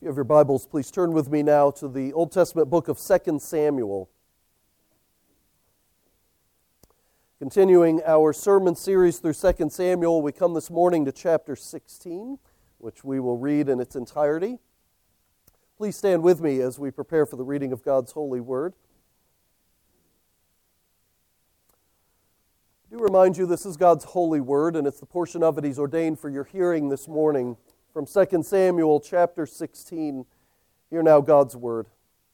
If you have your Bibles, please turn with me now to the Old Testament book of 2 Samuel. Continuing our sermon series through 2 Samuel, we come this morning to chapter 16, which we will read in its entirety. Please stand with me as we prepare for the reading of God's holy word. I do remind you this is God's holy word, and it's the portion of it He's ordained for your hearing this morning. From 2 Samuel chapter 16, hear now God's word.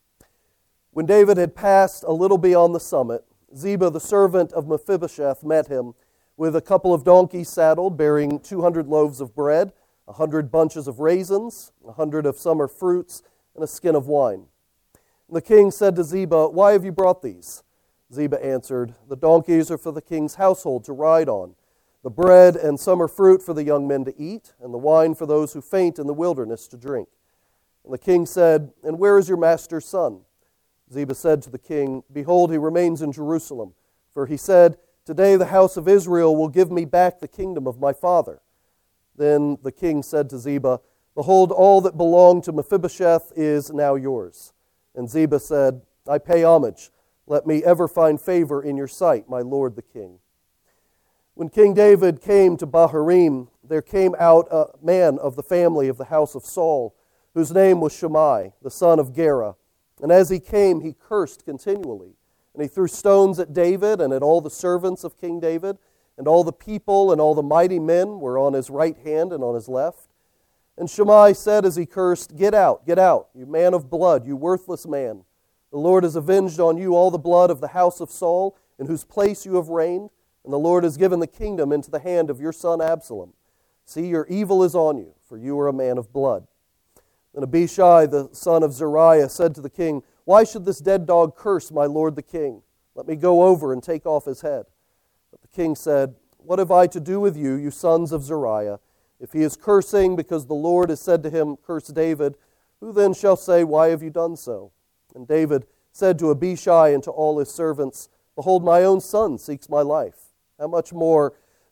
When David had passed a little beyond the summit, Ziba, the servant of Mephibosheth, met him with a couple of donkeys saddled, bearing 200 loaves of bread, 100 bunches of raisins, 100 of summer fruits, and a skin of wine. And the king said to Ziba, "Why have you brought these?" Ziba answered, "The donkeys are for the king's household to ride on, the bread and summer fruit for the young men to eat, and the wine for those who faint in the wilderness to drink." And the king said, "And where is your master's son?" Ziba said to the king, "Behold, he remains in Jerusalem. For he said, 'Today the house of Israel will give me back the kingdom of my father.'" Then the king said to Ziba, "Behold, all that belonged to Mephibosheth is now yours." And Ziba said, "I pay homage. Let me ever find favor in your sight, my lord the king." When King David came to Bahurim, there came out a man of the family of the house of Saul, whose name was Shimei, the son of Gera. And as he came, he cursed continually. And he threw stones at David and at all the servants of King David, and all the people and all the mighty men were on his right hand and on his left. And Shimei said as he cursed, get out, you man of blood, you worthless man. The Lord has avenged on you all the blood of the house of Saul, in whose place you have reigned. And the Lord has given the kingdom into the hand of your son Absalom. See, your evil is on you, for you are a man of blood." Then Abishai, the son of Zeruiah, said to the king, "Why should this dead dog curse my lord the king? Let me go over and take off his head." But the king said, "What have I to do with you, you sons of Zeruiah? If he is cursing because the Lord has said to him, 'Curse David,' who then shall say, 'Why have you done so?'" And David said to Abishai and to all his servants, "Behold, my own son seeks my life. How much more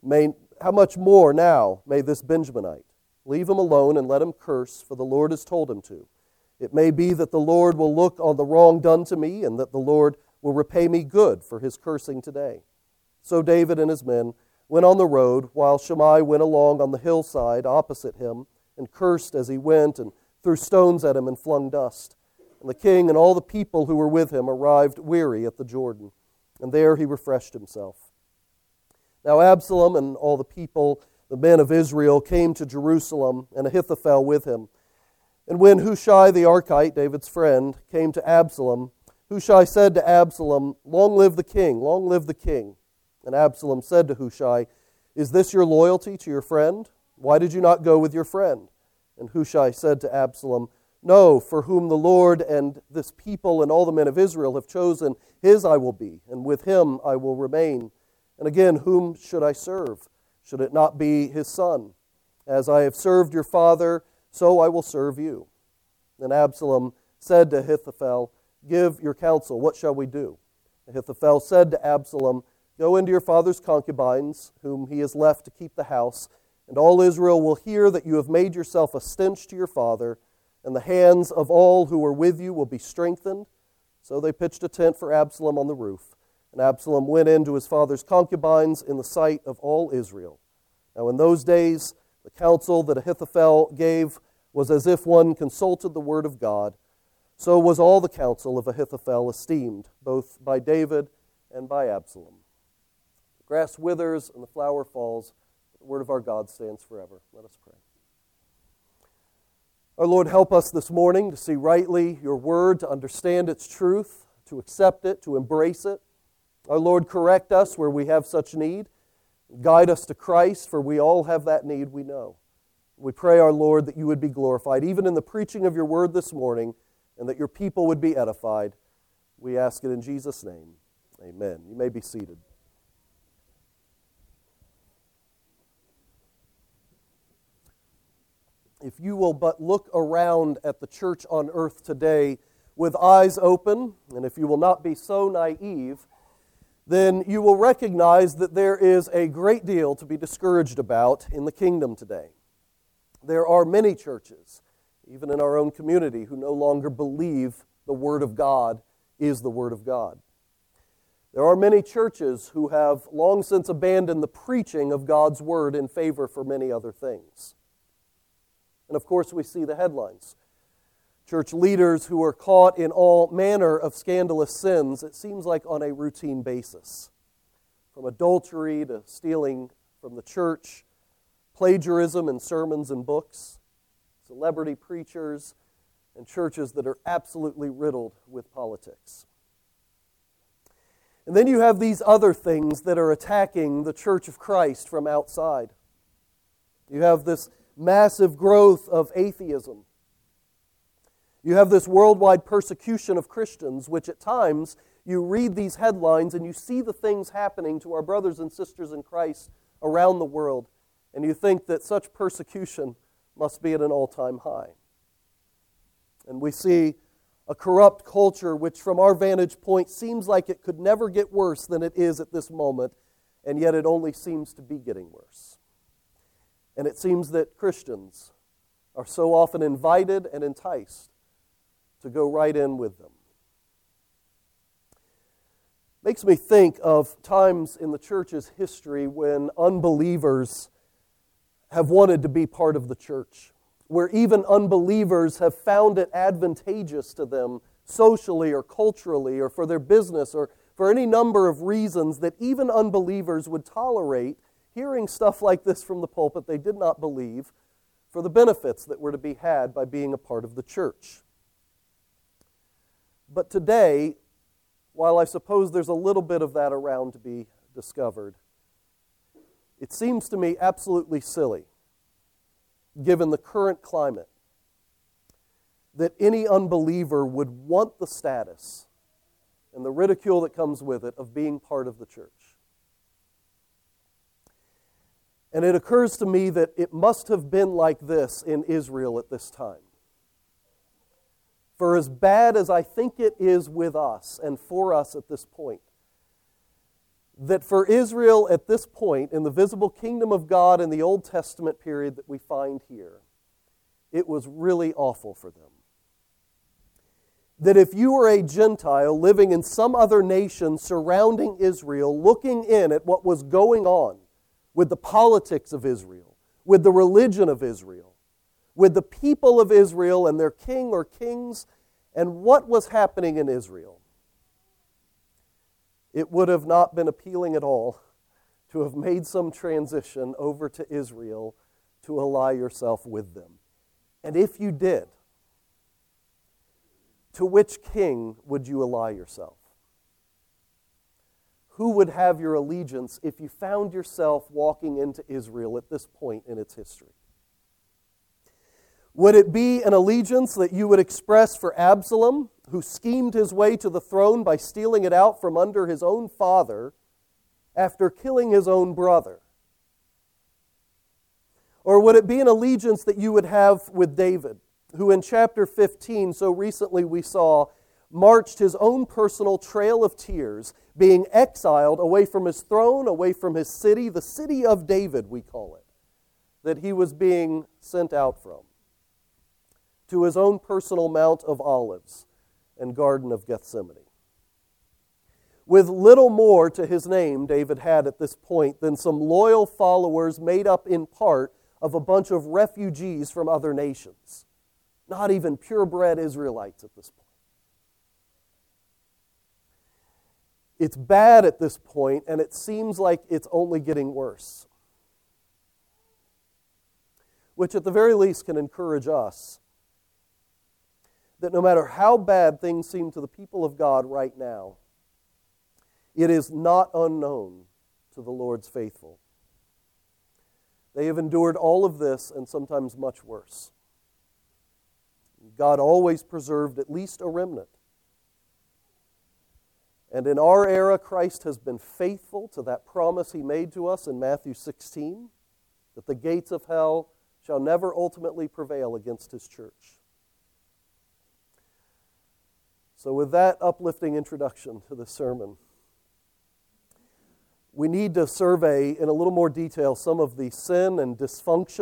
now may this Benjaminite? Leave him alone and let him curse, for the Lord has told him to. It may be that the Lord will look on the wrong done to me, and that the Lord will repay me good for his cursing today." So David and his men went on the road, while Shimei went along on the hillside opposite him, and cursed as he went, and threw stones at him and flung dust. And the king and all the people who were with him arrived weary at the Jordan, and there he refreshed himself. Now Absalom and all the people, the men of Israel, came to Jerusalem, and Ahithophel with him. And when Hushai the Archite, David's friend, came to Absalom, Hushai said to Absalom, "Long live the king, long live the king." And Absalom said to Hushai, "Is this your loyalty to your friend? Why did you not go with your friend?" And Hushai said to Absalom, "No, for whom the Lord and this people and all the men of Israel have chosen, his I will be, and with him I will remain. And again, whom should I serve? Should it not be his son? As I have served your father, so I will serve you." Then Absalom said to Ahithophel, "Give your counsel, what shall we do?" Ahithophel said to Absalom, "Go into your father's concubines, whom he has left to keep the house, and all Israel will hear that you have made yourself a stench to your father, and the hands of all who are with you will be strengthened." So they pitched a tent for Absalom on the roof. And Absalom went into his father's concubines in the sight of all Israel. Now in those days, the counsel that Ahithophel gave was as if one consulted the word of God. So was all the counsel of Ahithophel esteemed, both by David and by Absalom. The grass withers and the flower falls, but the word of our God stands forever. Let us pray. Our Lord, help us this morning to see rightly your word, to understand its truth, to accept it, to embrace it. Our Lord, correct us where we have such need. Guide us to Christ, for we all have that need, we know. We pray, our Lord, that you would be glorified, even in the preaching of your word this morning, and that your people would be edified. We ask it in Jesus' name. Amen. You may be seated. If you will but look around at the church on earth today with eyes open, and if you will not be so naive, then you will recognize that there is a great deal to be discouraged about in the kingdom today. There are many churches even in our own community, who no longer believe the Word of God is the Word of God. There are many churches who have long since abandoned the preaching of God's Word in favor for many other things. And of course, we see the headlines. Church leaders who are caught in all manner of scandalous sins, it seems like on a routine basis. From adultery to stealing from the church, plagiarism in sermons and books, celebrity preachers, and churches that are absolutely riddled with politics. And then you have these other things that are attacking the Church of Christ from outside. You have this massive growth of atheism. You have this worldwide persecution of Christians, which at times you read these headlines and you see the things happening to our brothers and sisters in Christ around the world, and you think that such persecution must be at an all-time high. And we see a corrupt culture which from our vantage point seems like it could never get worse than it is at this moment, and yet it only seems to be getting worse. And it seems that Christians are so often invited and enticed to go right in with them. Makes me think of times in the church's history when unbelievers have wanted to be part of the church, where even unbelievers have found it advantageous to them socially or culturally or for their business or for any number of reasons that even unbelievers would tolerate hearing stuff like this from the pulpit they did not believe for the benefits that were to be had by being a part of the church. But today, while I suppose there's a little bit of that around to be discovered, it seems to me absolutely silly, given the current climate, that any unbeliever would want the status and the ridicule that comes with it of being part of the church. And it occurs to me that it must have been like this in Israel at this time. For as bad as I think it is with us and for us at this point, that for Israel at this point, in the visible kingdom of God in the Old Testament period that we find here, it was really awful for them. That if you were a Gentile living in some other nation surrounding Israel, looking in at what was going on with the politics of Israel, with the religion of Israel, with the people of Israel and their king or kings, and what was happening in Israel, it would have not been appealing at all to have made some transition over to Israel to ally yourself with them. And if you did, to which king would you ally yourself? Who would have your allegiance if you found yourself walking into Israel at this point in its history? Would it be an allegiance that you would express for Absalom, who schemed his way to the throne by stealing it out from under his own father after killing his own brother? Or would it be an allegiance that you would have with David, who in chapter 15, so recently we saw, marched his own personal trail of tears, being exiled away from his throne, away from his city, the city of David, we call it, that he was being sent out from, to his own personal Mount of Olives and Garden of Gethsemane. With little more to his name David had at this point than some loyal followers made up in part of a bunch of refugees from other nations. Not even purebred Israelites at this point. It's bad at this point, and it seems like it's only getting worse. Which at the very least can encourage us that no matter how bad things seem to the people of God right now, it is not unknown to the Lord's faithful. They have endured all of this and sometimes much worse. God always preserved at least a remnant. And in our era, Christ has been faithful to that promise He made to us in Matthew 16, that the gates of hell shall never ultimately prevail against His church. So with that uplifting introduction to the sermon, we need to survey in a little more detail some of the sin and dysfunction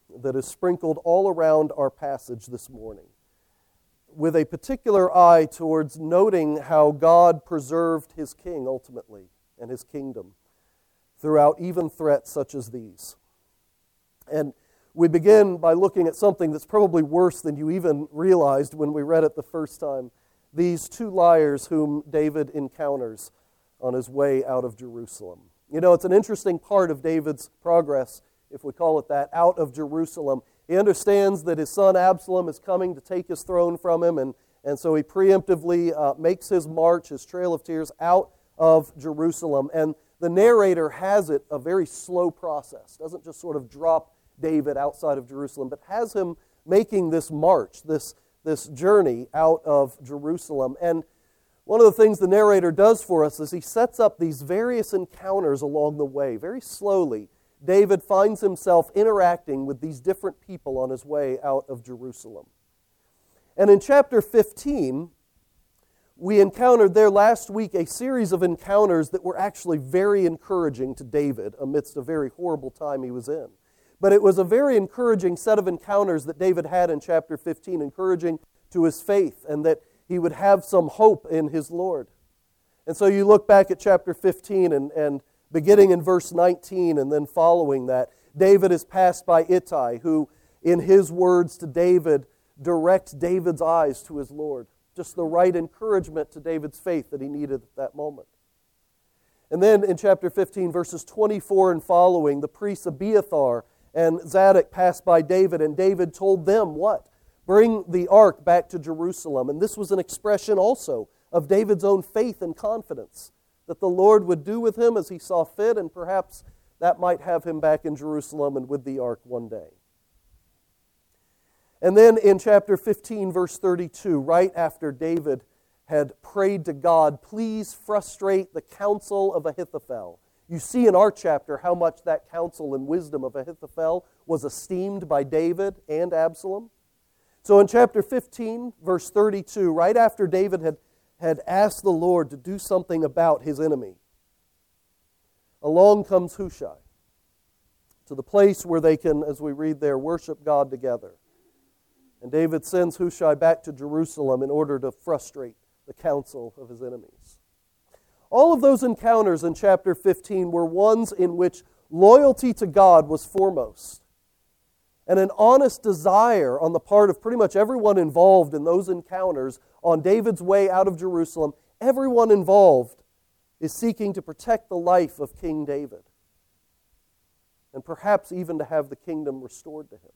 that is sprinkled all around our passage this morning, with a particular eye towards noting how God preserved his king ultimately and his kingdom throughout even threats such as these. And we begin by looking at something that's probably worse than you even realized when we read it the first time. These two liars whom David encounters on his way out of Jerusalem. You know, it's an interesting part of David's progress, if we call it that, out of Jerusalem. He understands that his son Absalom is coming to take his throne from him, and so he preemptively makes his march, his trail of tears, out of Jerusalem. And the narrator has it a very slow process, doesn't just sort of drop David outside of Jerusalem, but has him making this march, this journey out of Jerusalem. And one of the things the narrator does for us is he sets up these various encounters along the way. Very slowly, David finds himself interacting with these different people on his way out of Jerusalem. And in chapter 15, we encountered there last week a series of encounters that were actually very encouraging to David amidst a very horrible time he was in. But it was a very encouraging set of encounters that David had in chapter 15, encouraging to his faith and that he would have some hope in his Lord. And so you look back at chapter 15 and beginning in verse 19 and then following that, David is passed by Ittai, who in his words to David directs David's eyes to his Lord. Just the right encouragement to David's faith that he needed at that moment. And then in chapter 15, verses 24 and following, the priests Abiathar and Zadok passed by David, and David told them what? Bring the ark back to Jerusalem. And this was an expression also of David's own faith and confidence that the Lord would do with him as he saw fit, and perhaps that might have him back in Jerusalem and with the ark one day. And then in chapter 15, verse 32, right after David had prayed to God, please frustrate the counsel of Ahithophel. You see in our chapter how much that counsel and wisdom of Ahithophel was esteemed by David and Absalom. So in chapter 15, verse 32, right after David had asked the Lord to do something about his enemy, along comes Hushai to the place where they can, as we read there, worship God together. And David sends Hushai back to Jerusalem in order to frustrate the counsel of his enemies. All of those encounters in chapter 15 were ones in which loyalty to God was foremost. And an honest desire on the part of pretty much everyone involved in those encounters on David's way out of Jerusalem, everyone involved is seeking to protect the life of King David. And perhaps even to have the kingdom restored to him.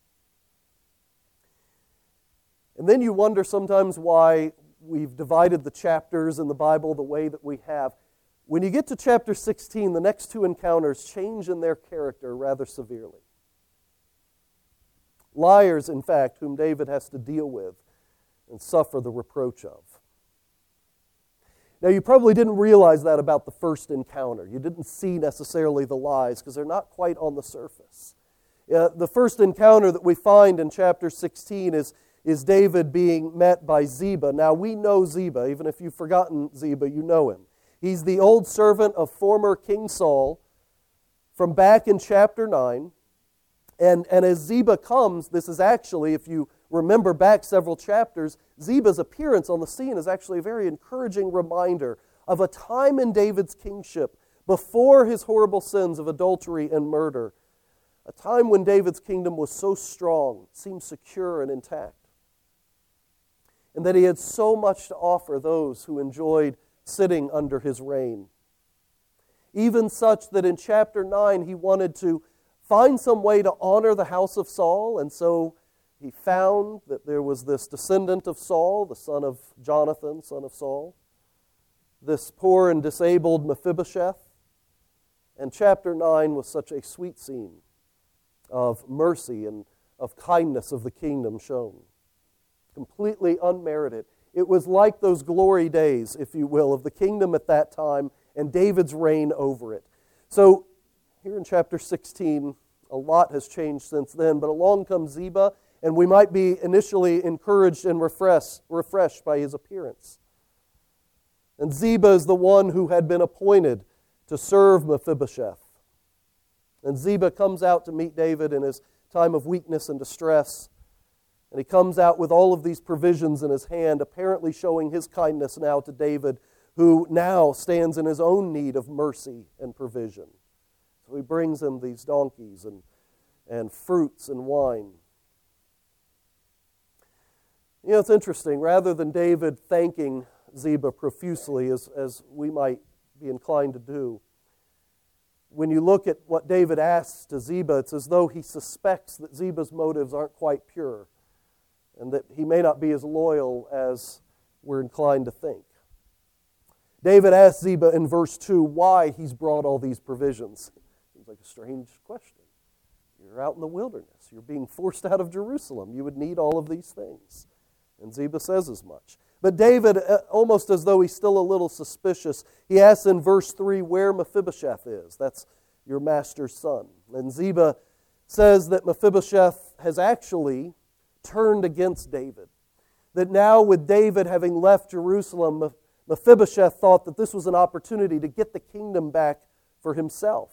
And then you wonder sometimes why we've divided the chapters in the Bible the way that we have. When you get to chapter 16, the next two encounters change in their character rather severely. Liars, in fact, whom David has to deal with and suffer the reproach of. Now, you probably didn't realize that about the first encounter. You didn't see necessarily the lies because they're not quite on the surface. The first encounter that we find in chapter 16 is David being met by Ziba. Now, we know Ziba. Even if you've forgotten Ziba, you know him. He's the old servant of former King Saul from back in chapter 9. And as Ziba comes, this is actually, if you remember back several chapters, Ziba's appearance on the scene is actually a very encouraging reminder of a time in David's kingship before his horrible sins of adultery and murder. A time when David's kingdom was so strong, seemed secure and intact. And that he had so much to offer those who enjoyed sitting under his reign. Even such that in chapter 9 he wanted to find some way to honor the house of Saul, and so he found that there was this descendant of Saul, the son of Jonathan, son of Saul, this poor and disabled Mephibosheth. And chapter 9 was such a sweet scene of mercy and of kindness of the kingdom shown. Completely unmerited. It was like those glory days, if you will, of the kingdom at that time and David's reign over it. So, here in chapter 16, a lot has changed since then, but along comes Ziba, and we might be initially encouraged and refreshed by his appearance. And Ziba is the one who had been appointed to serve Mephibosheth. And Ziba comes out to meet David and is time of weakness and distress. And he comes out with all of these provisions in his hand, apparently showing his kindness now to David, who now stands in his own need of mercy and provision. So he brings him these donkeys and fruits and wine. You know, it's interesting. Rather than David thanking Ziba profusely, as we might be inclined to do, when you look at what David asks to Ziba, it's as though he suspects that Ziba's motives aren't quite pure and that he may not be as loyal as we're inclined to think. David asks Ziba in verse 2 why he's brought all these provisions. Seems like a strange question. You're out in the wilderness. You're being forced out of Jerusalem. You would need all of these things. And Ziba says as much. But David, almost as though he's still a little suspicious, he asks in verse 3 where Mephibosheth is. That's your master's son. And Ziba says that Mephibosheth has actually turned against David. That now with David having left Jerusalem, Mephibosheth thought that this was an opportunity to get the kingdom back for himself.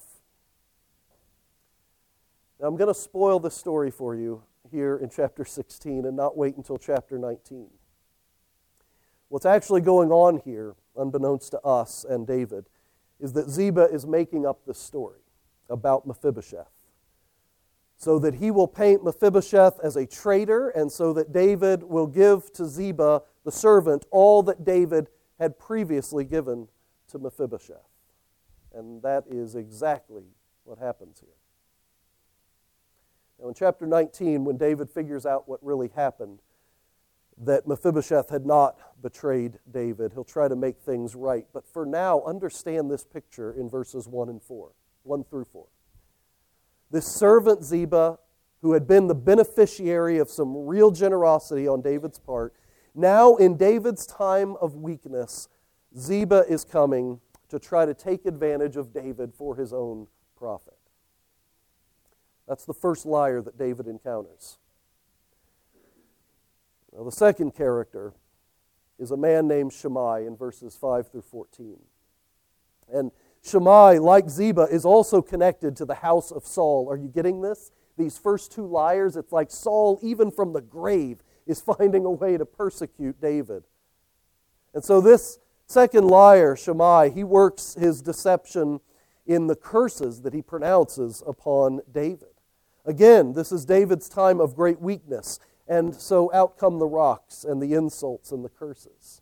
Now I'm going to spoil this story for you here in chapter 16 and not wait until chapter 19. What's actually going on here, unbeknownst to us and David, is that Ziba is making up this story about Mephibosheth, so that he will paint Mephibosheth as a traitor, and so that David will give to Ziba, the servant, all that David had previously given to Mephibosheth. And that is exactly what happens here. Now in chapter 19, when David figures out what really happened, that Mephibosheth had not betrayed David, he'll try to make things right. But for now, understand this picture in verses 1 through 4. This servant Ziba, who had been the beneficiary of some real generosity on David's part, now in David's time of weakness, Ziba is coming to try to take advantage of David for his own profit. That's the first liar that David encounters. Now, the second character is a man named Shimei in verses 5 through 14. And Shimei, like Ziba, is also connected to the house of Saul. Are you getting this? These first two liars, it's like Saul, even from the grave, is finding a way to persecute David. And so this second liar, Shimei, he works his deception in the curses that he pronounces upon David. Again, this is David's time of great weakness. And so out come the rocks and the insults and the curses.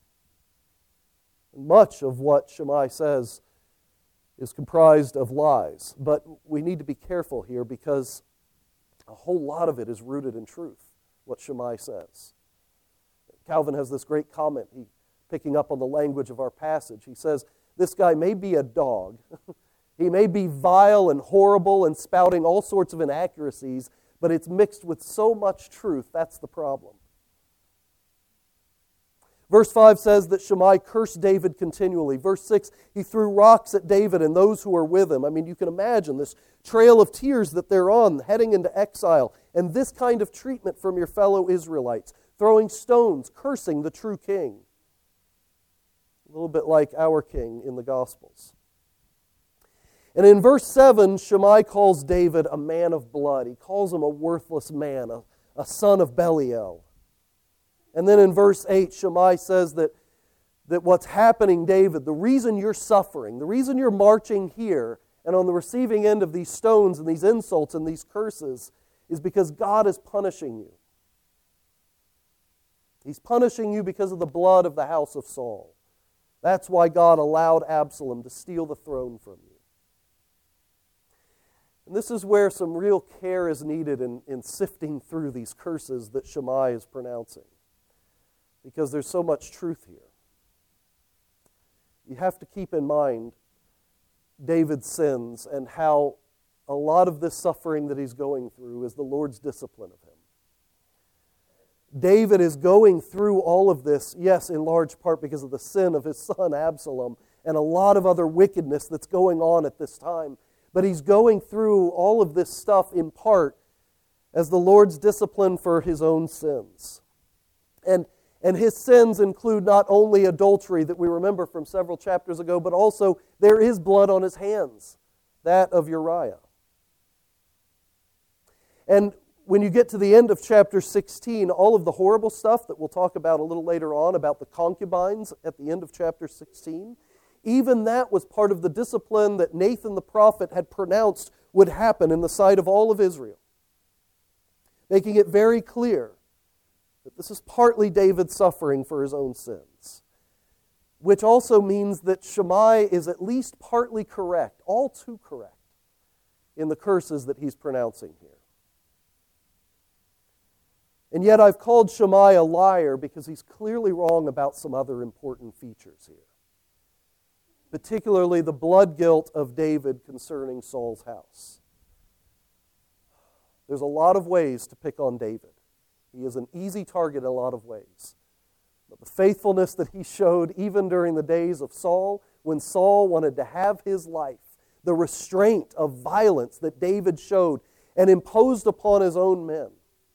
And much of what Shimei says is comprised of lies. But we need to be careful here because a whole lot of it is rooted in truth, what Shimei says. Calvin has this great comment, picking up on the language of our passage. He says, this guy may be a dog. He may be vile and horrible and spouting all sorts of inaccuracies, but it's mixed with so much truth. That's the problem. Verse 5 says that Shimei cursed David continually. Verse 6, he threw rocks at David and those who were with him. I mean, you can imagine this trail of tears that they're on, heading into exile, and this kind of treatment from your fellow Israelites, throwing stones, cursing the true king. A little bit like our king in the Gospels. And in verse 7, Shimei calls David a man of blood. He calls him a worthless man, a son of Belial. And then in verse 8, Shimei says that what's happening, David, the reason you're suffering, the reason you're marching here and on the receiving end of these stones and these insults and these curses is because God is punishing you. He's punishing you because of the blood of the house of Saul. That's why God allowed Absalom to steal the throne from you. And this is where some real care is needed in sifting through these curses that Shimei is pronouncing, because there's so much truth here. You have to keep in mind David's sins and how a lot of this suffering that he's going through is the Lord's discipline of him. David is going through all of this, yes, in large part because of the sin of his son Absalom and a lot of other wickedness that's going on at this time. But he's going through all of this stuff in part as the Lord's discipline for his own sins. And his sins include not only adultery that we remember from several chapters ago, but also there is blood on his hands, that of Uriah. And when you get to the end of chapter 16, all of the horrible stuff that we'll talk about a little later on, about the concubines at the end of chapter 16, even that was part of the discipline that Nathan the prophet had pronounced would happen in the sight of all of Israel, making it very clear that this is partly David suffering for his own sins, which also means that Shammai is at least partly correct, all too correct, in the curses that he's pronouncing here. And yet I've called Shammai a liar because he's clearly wrong about some other important features here, particularly the blood guilt of David concerning Saul's house. There's a lot of ways to pick on David. He is an easy target in a lot of ways. But the faithfulness that he showed even during the days of Saul, when Saul wanted to have his life, the restraint of violence that David showed and imposed upon his own men.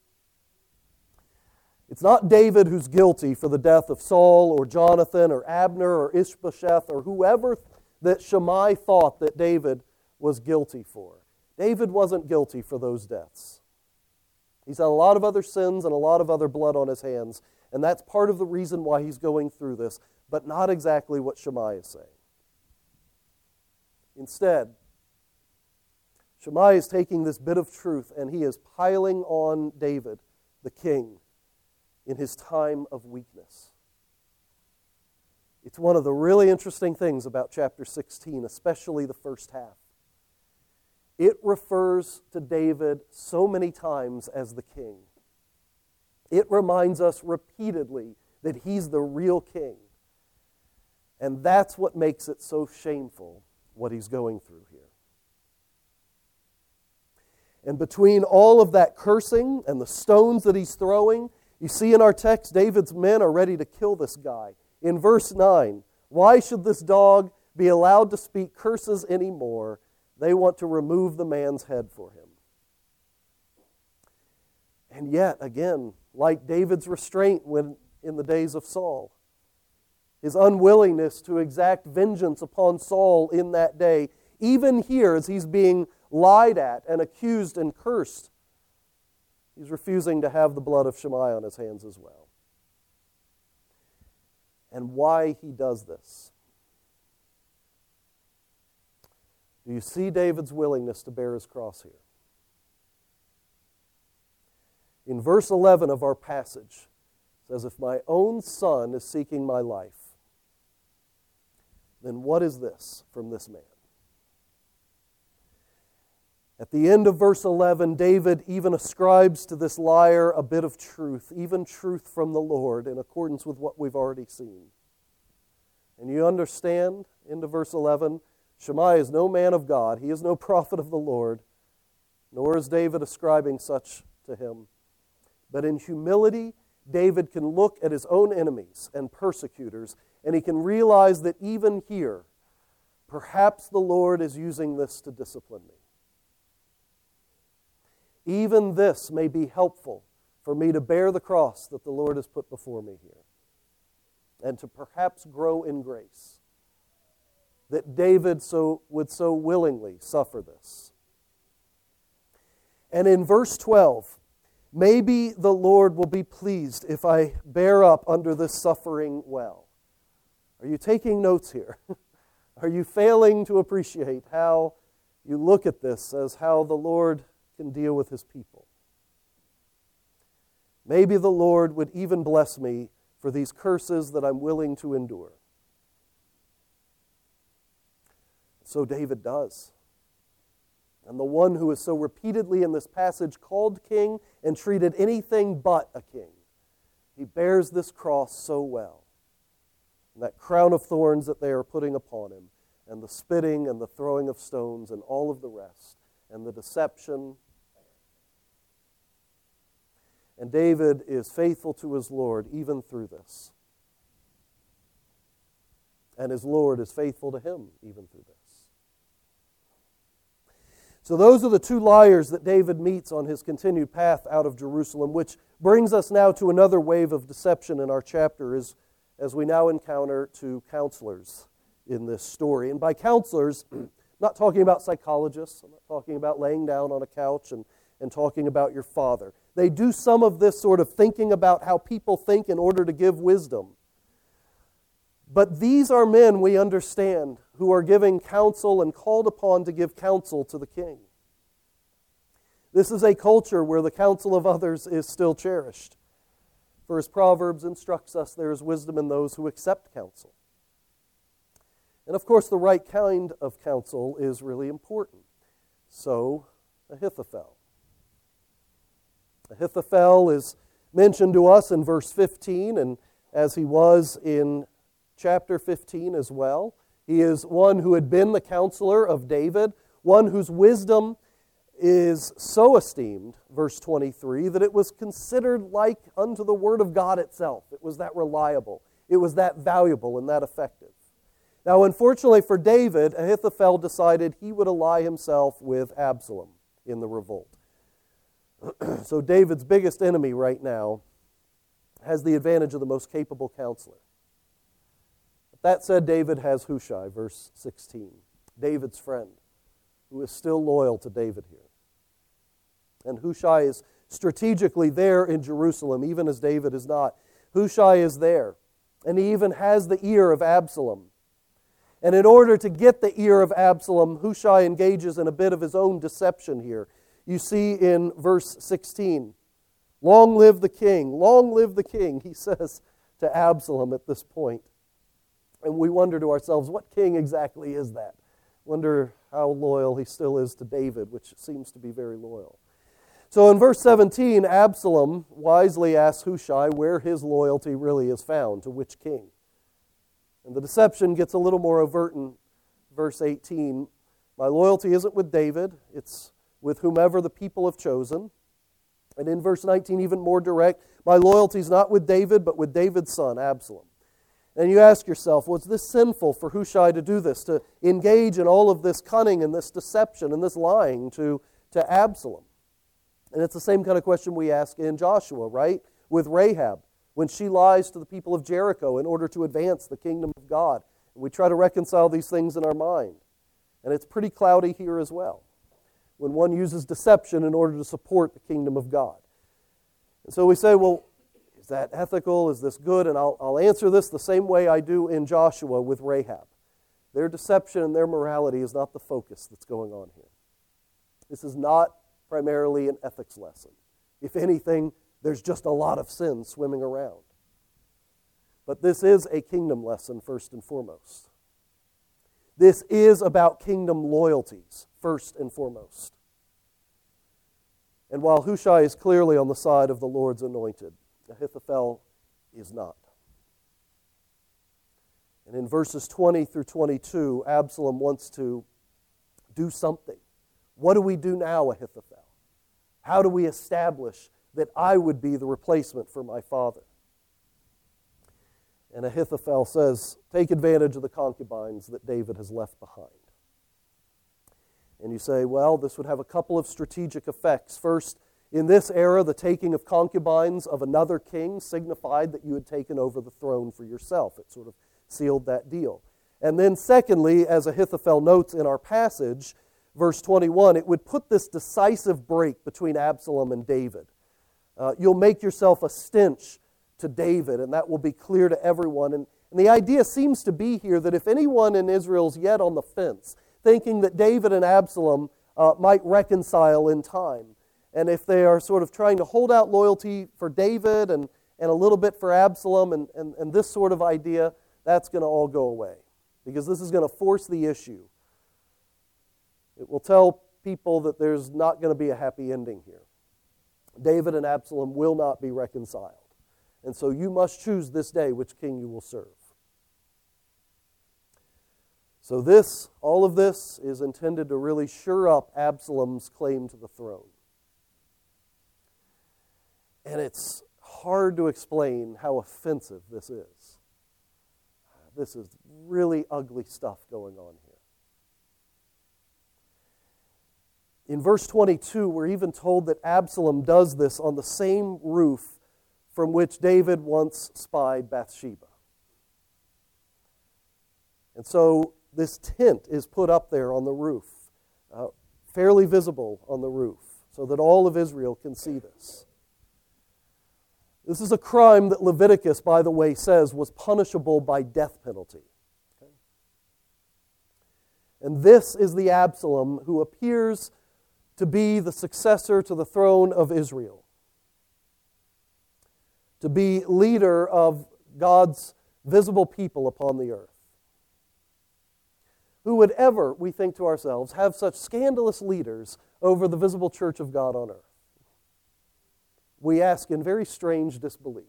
It's not David who's guilty for the death of Saul or Jonathan or Abner or Ishbosheth or whoever that Shammai thought that David was guilty for. David wasn't guilty for those deaths. He's had a lot of other sins and a lot of other blood on his hands, and that's part of the reason why he's going through this, but not exactly what Shammai is saying. Instead, Shammai is taking this bit of truth and he is piling on David, the king, in his time of weakness. It's one of the really interesting things about chapter 16, especially the first half. It refers to David so many times as the king. It reminds us repeatedly that he's the real king. And that's what makes it so shameful, what he's going through here. And between all of that cursing and the stones that he's throwing, you see in our text, David's men are ready to kill this guy. In verse 9, why should this dog be allowed to speak curses anymore? They want to remove the man's head for him. And yet, again, like David's restraint when in the days of Saul, his unwillingness to exact vengeance upon Saul in that day, even here as he's being lied at and accused and cursed, he's refusing to have the blood of Shammai on his hands as well. And why he does this? Do you see David's willingness to bear his cross here? In verse 11 of our passage, it says, if my own son is seeking my life, then what is this from this man? At the end of verse 11, David even ascribes to this liar a bit of truth, even truth from the Lord, in accordance with what we've already seen. And you understand, into verse 11, Shammai is no man of God. He is no prophet of the Lord, nor is David ascribing such to him. But in humility, David can look at his own enemies and persecutors, and he can realize that even here, perhaps the Lord is using this to discipline me. Even this may be helpful for me to bear the cross that the Lord has put before me here, and to perhaps grow in grace. That David would so willingly suffer this. And in verse 12, maybe the Lord will be pleased if I bear up under this suffering well. Are you taking notes here? Are you failing to appreciate how you look at this as how the Lord can deal with his people? Maybe the Lord would even bless me for these curses that I'm willing to endure. So David does. And the one who is so repeatedly in this passage called king and treated anything but a king, he bears this cross so well. And that crown of thorns that they are putting upon him, and the spitting and the throwing of stones and all of the rest, and the deception. And David is faithful to his Lord even through this. And his Lord is faithful to him even through this. So those are the two liars that David meets on his continued path out of Jerusalem, which brings us now to another wave of deception in our chapter as we now encounter two counselors in this story. And by counselors, I'm not talking about psychologists. I'm not talking about laying down on a couch and and talking about your father. They do some of this sort of thinking about how people think in order to give wisdom. But these are men, we understand, who are giving counsel and called upon to give counsel to the king. This is a culture where the counsel of others is still cherished. For as Proverbs instructs us, there is wisdom in those who accept counsel. And of course, the right kind of counsel is really important. So, Ahithophel. Ahithophel is mentioned to us in verse 15, and as he was in chapter 15 as well. He is one who had been the counselor of David, one whose wisdom is so esteemed, verse 23, that it was considered like unto the Word of God itself. It was that reliable. It was that valuable and that effective. Now, unfortunately for David, Ahithophel decided he would ally himself with Absalom in the revolt. So David's biggest enemy right now has the advantage of the most capable counselor. That said, David has Hushai, verse 16, David's friend, who is still loyal to David here. And Hushai is strategically there in Jerusalem, even as David is not. Hushai is there, and he even has the ear of Absalom. And in order to get the ear of Absalom, Hushai engages in a bit of his own deception here. You see in verse 16, long live the king, he says to Absalom at this point. And we wonder to ourselves, what king exactly is that? Wonder how loyal he still is to David, which seems to be very loyal. So in verse 17, Absalom wisely asks Hushai where his loyalty really is found, to which king. And the deception gets a little more overt in verse 18. My loyalty isn't with David, it's with whomever the people have chosen. And in verse 19, even more direct, my loyalty is not with David, but with David's son, Absalom. And you ask yourself, was this sinful for Hushai to do this, to engage in all of this cunning and this deception and this lying to Absalom? And it's the same kind of question we ask in Joshua, right? With Rahab, when she lies to the people of Jericho in order to advance the kingdom of God. And we try to reconcile these things in our mind. And it's pretty cloudy here as well, when one uses deception in order to support the kingdom of God. And so we say, well, is that ethical? Is this good? And I'll answer this the same way I do in Joshua with Rahab. Their deception and their morality is not the focus that's going on here. This is not primarily an ethics lesson. If anything, there's just a lot of sin swimming around. But this is a kingdom lesson first and foremost. This is about kingdom loyalties first and foremost. And while Hushai is clearly on the side of the Lord's anointed, Ahithophel is not. And in verses 20 through 22, Absalom wants to do something. What do we do now, Ahithophel? How do we establish that I would be the replacement for my father? And Ahithophel says, take advantage of the concubines that David has left behind. And you say, well, this would have a couple of strategic effects. First, in this era, the taking of concubines of another king signified that you had taken over the throne for yourself. It sort of sealed that deal. And then secondly, as Ahithophel notes in our passage, verse 21, it would put this decisive break between Absalom and David. You'll make yourself a stench to David, and that will be clear to everyone. And the idea seems to be here that if anyone in Israel's yet on the fence, thinking that David and Absalom might reconcile in time, and if they are sort of trying to hold out loyalty for David and a little bit for Absalom and this sort of idea, that's going to all go away. Because this is going to force the issue. It will tell people that there's not going to be a happy ending here. David and Absalom will not be reconciled. And so you must choose this day which king you will serve. So all of this is intended to really shore up Absalom's claim to the throne. And it's hard to explain how offensive this is. This is really ugly stuff going on here. In verse 22, we're even told that Absalom does this on the same roof from which David once spied Bathsheba. And so this tent is put up there on the roof, fairly visible on the roof, so that all of Israel can see this. This is a crime that Leviticus, by the way, says was punishable by death penalty. Okay? And this is the Absalom who appears to be the successor to the throne of Israel, to be leader of God's visible people upon the earth. Who would ever, we think to ourselves, have such scandalous leaders over the visible church of God on earth? We ask in very strange disbelief.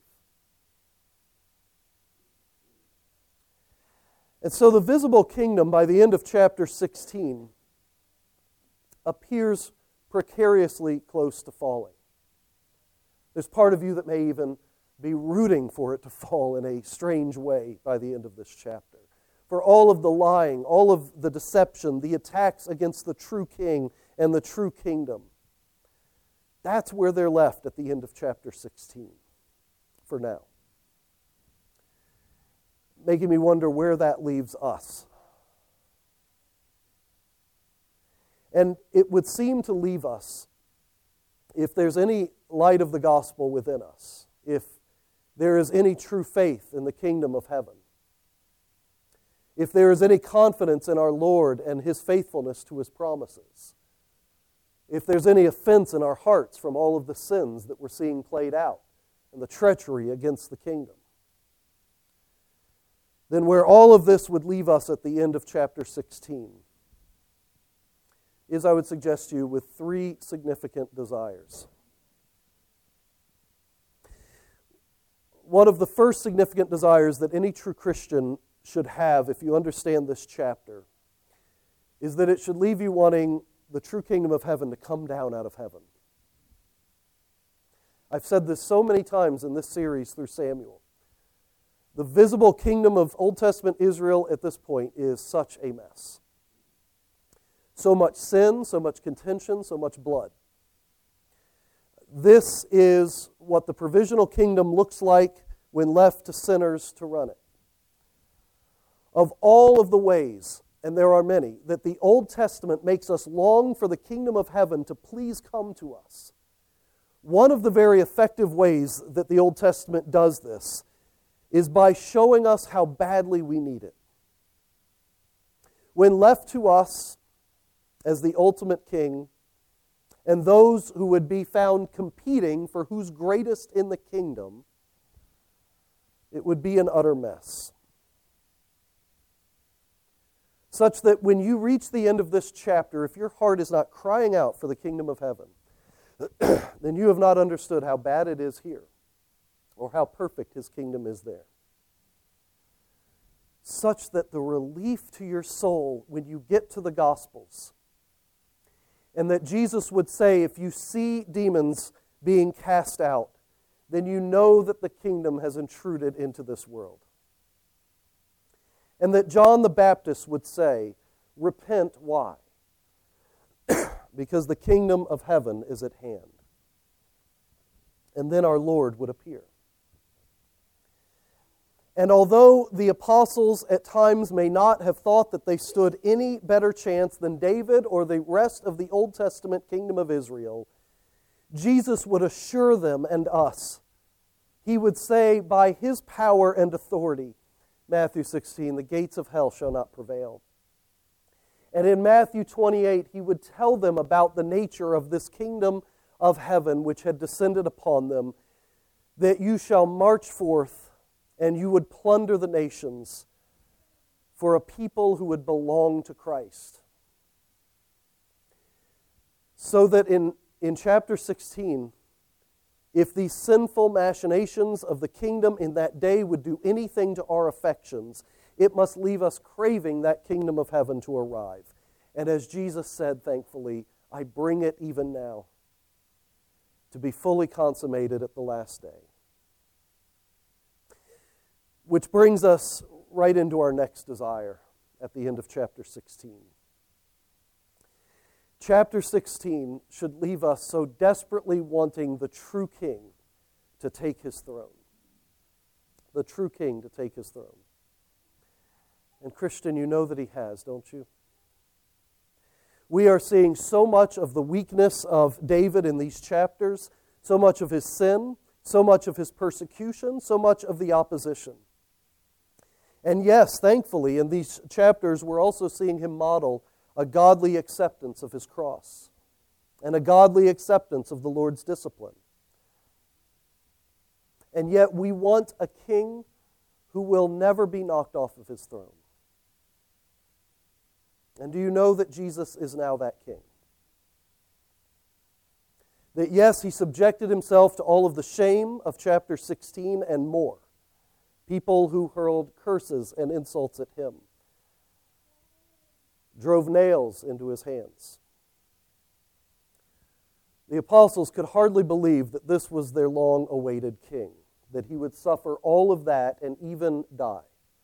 And so the visible kingdom, by the end of chapter 16, appears precariously close to falling. There's part of you that may even be rooting for it to fall in a strange way by the end of this chapter. For all of the lying, all of the deception, the attacks against the true king and the true kingdom. That's where they're left at the end of chapter 16, for now. Making me wonder where that leaves us. And it would seem to leave us, if there's any light of the gospel within us, if there is any true faith in the kingdom of heaven, if there is any confidence in our Lord and His faithfulness to His promises, if there's any offense in our hearts from all of the sins that we're seeing played out and the treachery against the kingdom, then where all of this would leave us at the end of chapter 16 is, I would suggest to you, with three significant desires. One of the first significant desires that any true Christian should have, if you understand this chapter, is that it should leave you wanting the true kingdom of heaven to come down out of heaven. I've said this so many times in this series through Samuel. The visible kingdom of Old Testament Israel at this point is such a mess. So much sin, so much contention, so much blood. This is what the provisional kingdom looks like when left to sinners to run it. Of all of the ways, and there are many, that the Old Testament makes us long for the kingdom of heaven to please come to us, one of the very effective ways that the Old Testament does this is by showing us how badly we need it. When left to us as the ultimate king, and those who would be found competing for who's greatest in the kingdom, it would be an utter mess. Such that when you reach the end of this chapter, if your heart is not crying out for the kingdom of heaven, then you have not understood how bad it is here, or how perfect His kingdom is there. Such that the relief to your soul when you get to the Gospels, and that Jesus would say, if you see demons being cast out, then you know that the kingdom has intruded into this world. And that John the Baptist would say, repent, why? Because the kingdom of heaven is at hand. And then our Lord would appear. And although the apostles at times may not have thought that they stood any better chance than David or the rest of the Old Testament kingdom of Israel, Jesus would assure them and us. He would say, by His power and authority, Matthew 16, the gates of hell shall not prevail. And in Matthew 28, He would tell them about the nature of this kingdom of heaven which had descended upon them, that you shall march forth and you would plunder the nations for a people who would belong to Christ. So that in chapter 16, if these sinful machinations of the kingdom in that day would do anything to our affections, it must leave us craving that kingdom of heaven to arrive. And as Jesus said, thankfully, I bring it even now to be fully consummated at the last day. Which brings us right into our next desire at the end of chapter 16. Chapter 16 should leave us so desperately wanting the true king to take his throne. The true king to take his throne. And Christian, you know that he has, don't you? We are seeing so much of the weakness of David in these chapters, so much of his sin, so much of his persecution, so much of the opposition. And yes, thankfully, in these chapters, we're also seeing him model a godly acceptance of his cross and a godly acceptance of the Lord's discipline. And yet we want a king who will never be knocked off of his throne. And do you know that Jesus is now that king? That yes, he subjected himself to all of the shame of chapter 16 and more. People who hurled curses and insults at him, drove nails into his hands. The apostles could hardly believe that this was their long-awaited king, that he would suffer all of that and even die.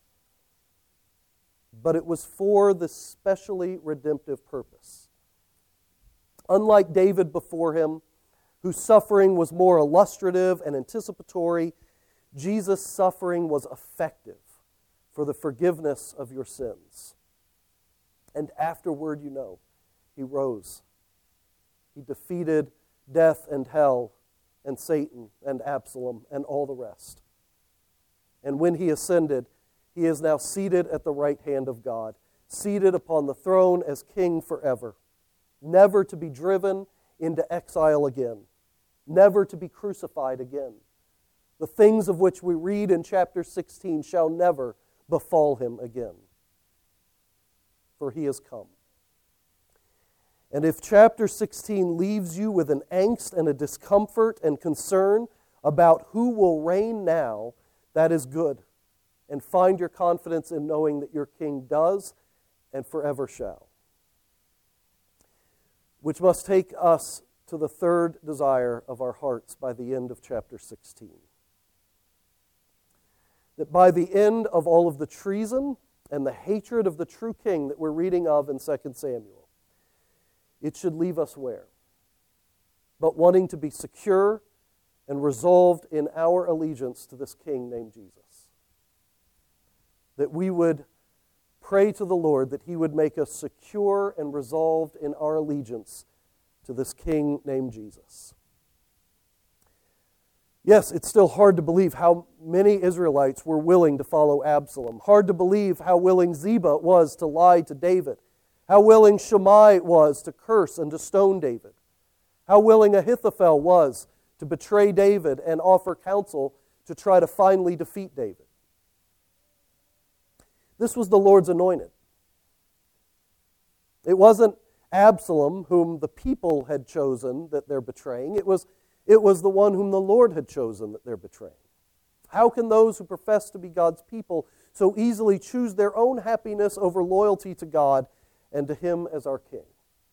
But it was for this specially redemptive purpose. Unlike David before him, whose suffering was more illustrative and anticipatory, Jesus' suffering was effective for the forgiveness of your sins. And afterward, you know, he rose. He defeated death and hell and Satan and Absalom and all the rest. And when he ascended, he is now seated at the right hand of God, seated upon the throne as king forever, never to be driven into exile again, never to be crucified again. The things of which we read in chapter 16 shall never befall him again, for he has come. And if chapter 16 leaves you with an angst and a discomfort and concern about who will reign now, that is good. And find your confidence in knowing that your king does and forever shall. Which must take us to the third desire of our hearts by the end of chapter 16. That by the end of all of the treason and the hatred of the true king that we're reading of in 2 Samuel, it should leave us where? But wanting to be secure and resolved in our allegiance to this king named Jesus. That we would pray to the Lord that he would make us secure and resolved in our allegiance to this king named Jesus. Yes, it's still hard to believe how many Israelites were willing to follow Absalom. Hard to believe how willing Ziba was to lie to David. How willing Shimei was to curse and to stone David. How willing Ahithophel was to betray David and offer counsel to try to finally defeat David. This was the Lord's anointed. It wasn't Absalom, whom the people had chosen that they're betraying. It was the one whom the Lord had chosen that they're betraying. How can those who profess to be God's people so easily choose their own happiness over loyalty to God and to him as our king?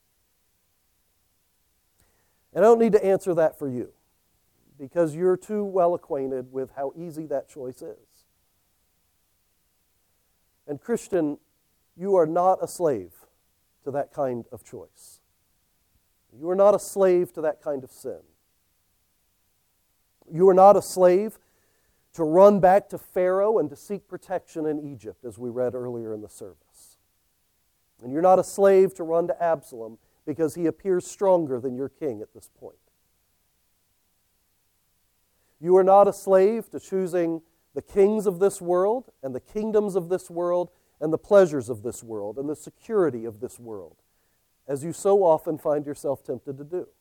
And I don't need to answer that for you, because you're too well acquainted with how easy that choice is. And Christian, you are not a slave to that kind of choice. You are not a slave to that kind of sin. You are not a slave to run back to Pharaoh and to seek protection in Egypt, as we read earlier in the service. And you're not a slave to run to Absalom because he appears stronger than your king at this point. You are not a slave to choosing the kings of this world and the kingdoms of this world and the pleasures of this world and the security of this world, as you so often find yourself tempted to do.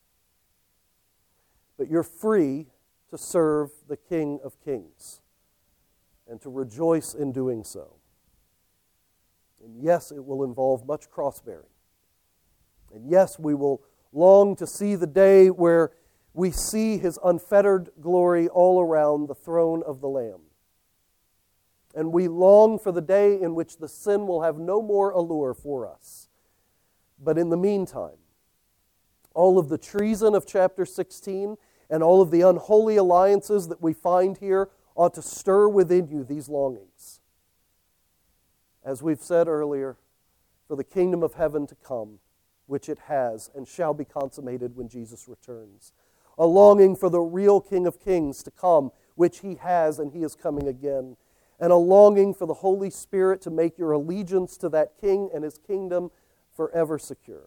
But you're free to serve the King of Kings and to rejoice in doing so. And yes, it will involve much cross-bearing. And yes, we will long to see the day where we see his unfettered glory all around the throne of the Lamb. And we long for the day in which the sin will have no more allure for us. But in the meantime, all of the treason of chapter 16 and all of the unholy alliances that we find here ought to stir within you these longings. As we've said earlier, for the kingdom of heaven to come, which it has and shall be consummated when Jesus returns. A longing for the real King of Kings to come, which he has and he is coming again. And a longing for the Holy Spirit to make your allegiance to that King and his kingdom forever secure.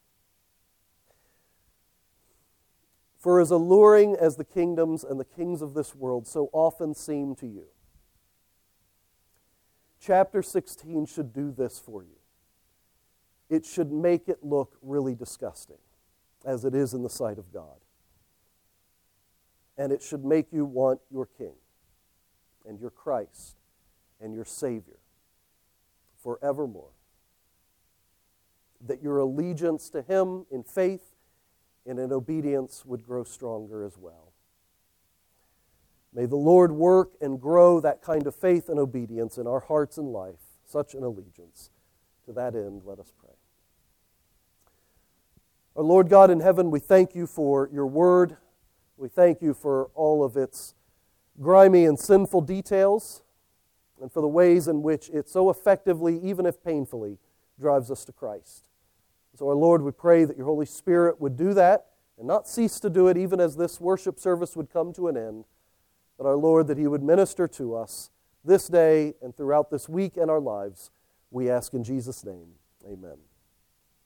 For as alluring as the kingdoms and the kings of this world so often seem to you, chapter 16 should do this for you. It should make it look really disgusting, as it is in the sight of God. And it should make you want your King and your Christ and your Savior forevermore. That your allegiance to Him in faith and in obedience would grow stronger as well. May the Lord work and grow that kind of faith and obedience in our hearts and life, such an allegiance. To that end, let us pray. Our Lord God in heaven, we thank you for your word. We thank you for all of its grimy and sinful details and for the ways in which it so effectively, even if painfully, drives us to Christ. So, our Lord, we pray that your Holy Spirit would do that and not cease to do it even as this worship service would come to an end. But, our Lord, that He would minister to us this day and throughout this week and our lives. We ask in Jesus' name, amen.